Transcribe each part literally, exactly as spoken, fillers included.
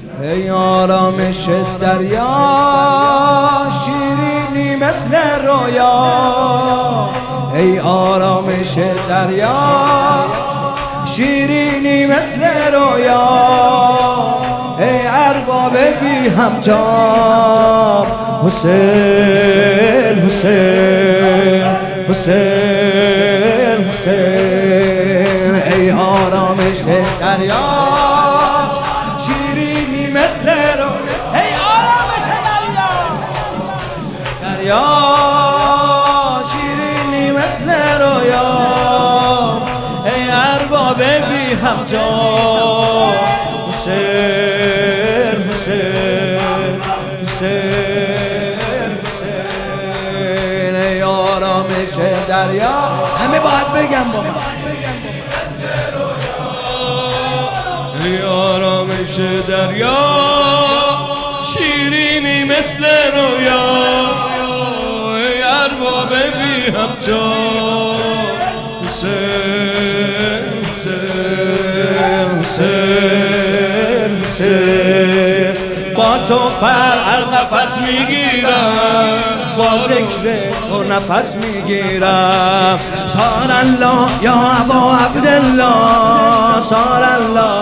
ای آرامش دریا، شیرینی مثل رویا. ای آرامش دریا، شیرینی مثل رویا. ای ارباب بی همتا، حسین حسین حسین حسین. ای آرامش دریا، شیرینی مثل رویا. ای آرامش دریا، دریا شیرینی مثل رویا. ای ارباب بی همتا، حسین حسین حسین حسین. ای آرامش دریا، همه باید بگم با من. ای آرامش دریا، شیرینی مثل رویا. ای ارباب بی همتا، حسین حسین حسین حسین. با تو پر از نفس میگیرم، با ذکر تو نفس میگیرم. سار الله یا ابا عبدالله، سار الله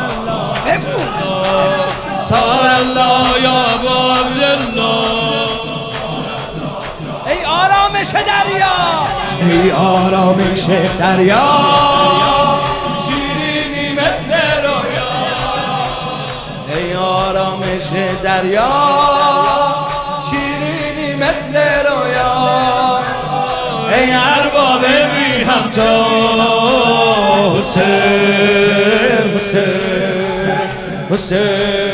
سار الله یا ابا عبدالله. ای آرامش دریا، ای آرامش دریا، شیرینی مثل رویا. ای آرامش دریا، شیرینی مثل رویا. ای ارباب بی همتا، حسین حسین حسین.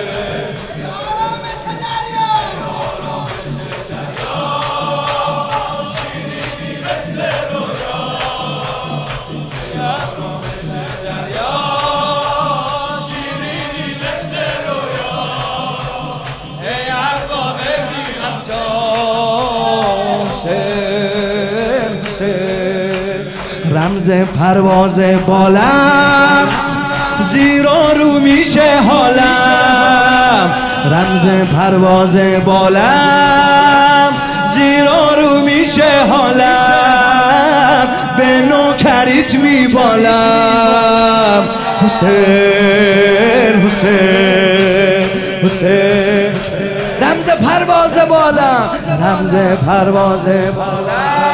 رمز پرواز بالم، زیر و رو میشه حالم. رمز پرواز بالم، زیر و رو میشه حالم. به نوکریت میبالم، حسین حسین حسین. رمز پرواز بالم، رمز پرواز بالم،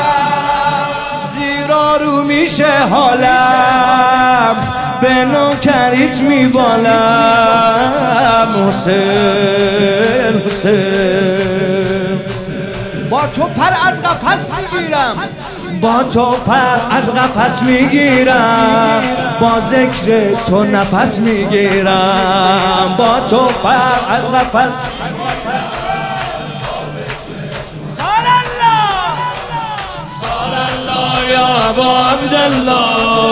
رو میشه حالم. به نوکریت میبالم، حسین حسین. با تو پر از قفس میگیرم، با تو پر از قفس میگیرم. با ذکر تو نفس میگیرم، با تو پر از قفس. یا ابا عبدالله،